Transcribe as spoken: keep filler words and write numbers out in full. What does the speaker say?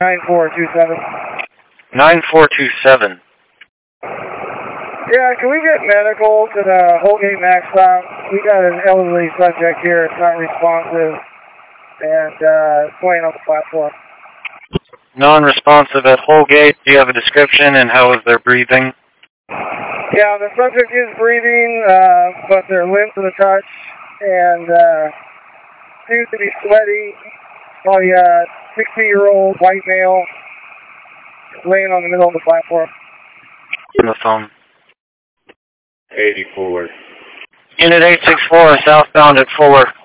nine four two seven. nine four two seven. Yeah, can we get medical to the Holgate Max stop? We got an elderly subject here. It's not responsive and uh, it's laying on the platform. Non-responsive at Holgate. Do you have a description and how is their breathing? Yeah, the subject is breathing, uh, but they're limp to the touch and uh, seems to be sweaty. Probably a sixty-year-old white male laying on the middle of the platform. On the phone. eighty-four. Unit eight six four, southbound at Fuller.